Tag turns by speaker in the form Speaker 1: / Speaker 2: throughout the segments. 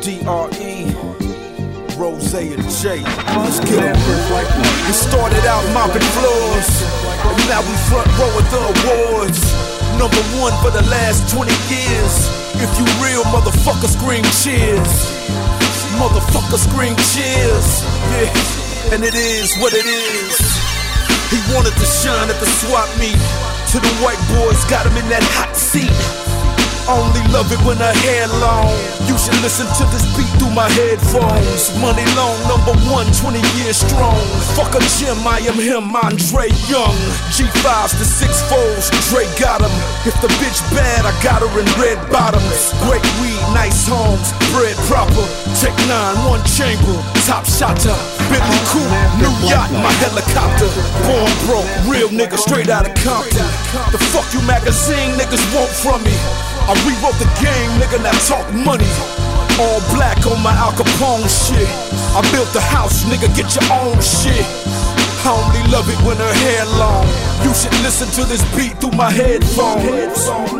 Speaker 1: DRE, Rose and J. Let's get it. We started out mopping floors, and now we front row at the awards. #1 for the last 20 years. If you real, motherfucker, scream cheers. Motherfucker, scream cheers. Yeah, and it is what it is. He wanted to shine at the swap meet. To the white boys, got him in that hot seat. Only love it when her hair long. You should listen to this beat through my headphones. Money long, #1, 20 years strong. Fuck a gym, I am him, Andre Young. G5s to 6-4s, Dre got him. If the bitch bad, I got her in red bottoms. Great weed, nice homes, bread proper. Tech 9, 1 chamber, top shotter. Bentley coupe, new yacht, my helicopter. Born broke, real nigga straight out of Compton. The fuck you magazine niggas want from me? I rewrote the game, nigga, now talk money. All black on my Al Capone shit. I built the house, nigga, get your own shit. I only love it when her hair long. You should listen to this beat through my headphones.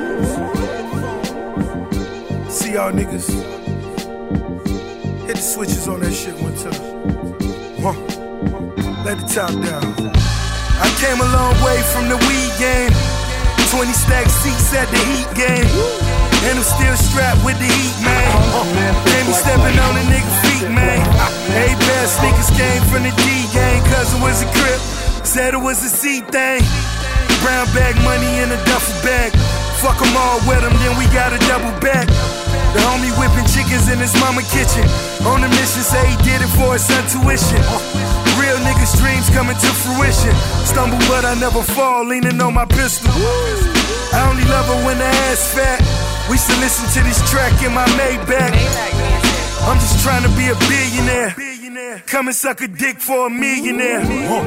Speaker 1: See y'all niggas. Hit the switches on that shit one time. Let the top down. I came a long way from the weed game. 20 stack seats at the Heat game. And I'm still strapped with the heat, man. They be stepping on a nigga feet, man. Hey, bad sneakers came from the D gang. Cousin was a crip, said it was a C thing. Brown bag money in a duffel bag. Fuck them all with them, then we got a double back. The homie whipping chickens in his mama kitchen. On a mission, say he did it for his son tuition. Real niggas' dreams coming to fruition. Stumble but I never fall, leaning on my pistol. I only love her when the ass fat. We should listen to this track in my Maybach. I'm just trying to be a billionaire. Come and suck a dick for a millionaire.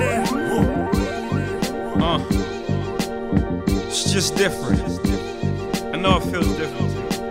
Speaker 2: It's just different. I know it feels different.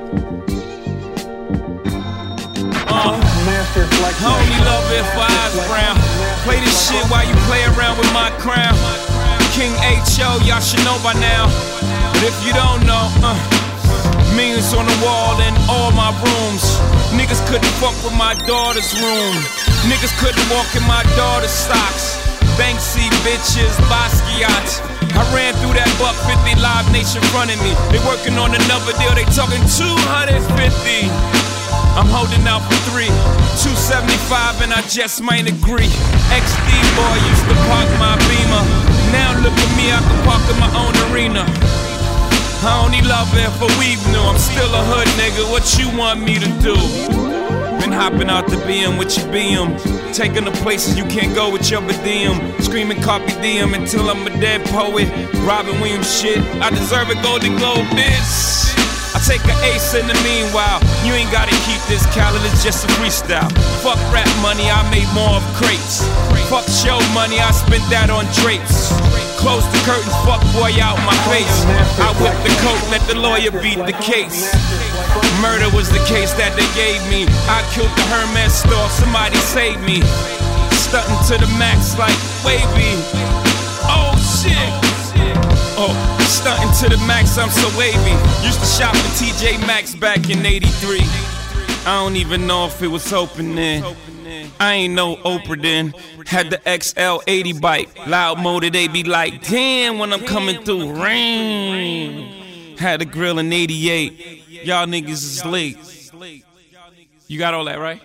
Speaker 2: I only love it for eyes brown. Play this shit while you play around with my crown. King H.O., y'all should know by now. But if you don't know, millions on the wall in all my rooms. Niggas couldn't fuck with my daughter's room. Niggas couldn't walk in my daughter's socks. Banksy bitches, Basquiat. I ran through that $150 Live Nation frontin' me. They working on another deal, they talking 250. I'm holding out for 3, 275 and I just might agree. XD boy used to park my Beamer. Now look at me, I can park in my own arena. I only love it for weave new. I'm still a hood nigga, what you want me to do? Been hopping out the BM with your BM. Taking the places you can't go with your BDM. Screaming Carpe Diem until I'm a dead poet. Robin Williams shit, I deserve a Golden Globe, bitch. I take an ace in the meanwhile. You ain't gotta keep this calendar, it's just a freestyle. Fuck rap money, I made more of crates. Fuck show money, I spent that on drapes. Close the curtains, fuck boy out my face. I whip the coat, let the lawyer beat the case. Murder was the case that they gave me. I killed the Hermes store, somebody saved me. Stunting to the max like wavy. Oh shit. Oh, stunting to the max, I'm so wavy. Used to shop at TJ Maxx back in '83. I don't even know if it was open then. I ain't no Oprah then. Had the XL80 bike. Loud motor, they be like, damn, when I'm coming through. Rain. Had a grill in '88. Y'all niggas is late. You got all that, right?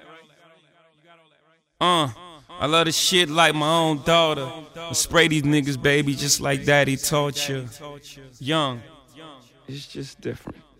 Speaker 2: I love this shit like my own daughter. I spray these niggas, baby, just like daddy taught you. Young. It's just different.